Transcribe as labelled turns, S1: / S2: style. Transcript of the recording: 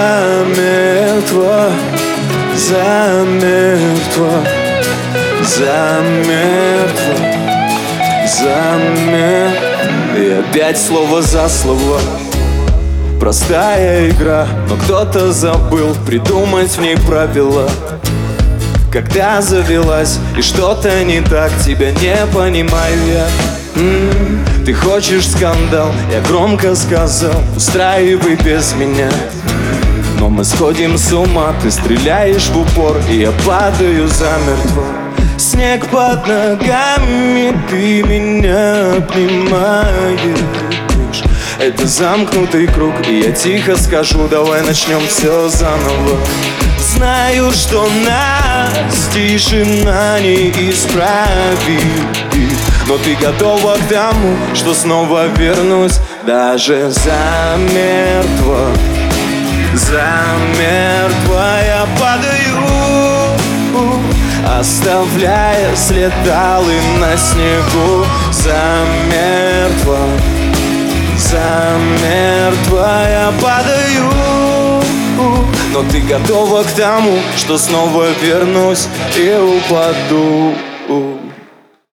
S1: замертво, замертво, замертво, замертво. И опять слово за слово. Простая игра, но кто-то забыл придумать в ней правила. Когда завелась и что-то не так, тебя не понимаю я. Ты хочешь скандал, я громко сказал, устраивай без меня. Но мы сходим с ума, ты стреляешь в упор, и я падаю замертво. Снег под ногами, ты меня обнимаешь. Это замкнутый круг, и я тихо скажу, давай начнем все заново. Знаю, что нас тишина не исправит, но ты готова к тому, что снова вернусь. Даже замертво, замертво я падаю, оставляя след алый на снегу. Замертво, замертво я падаю, но ты готова к тому, что снова вернусь и упаду.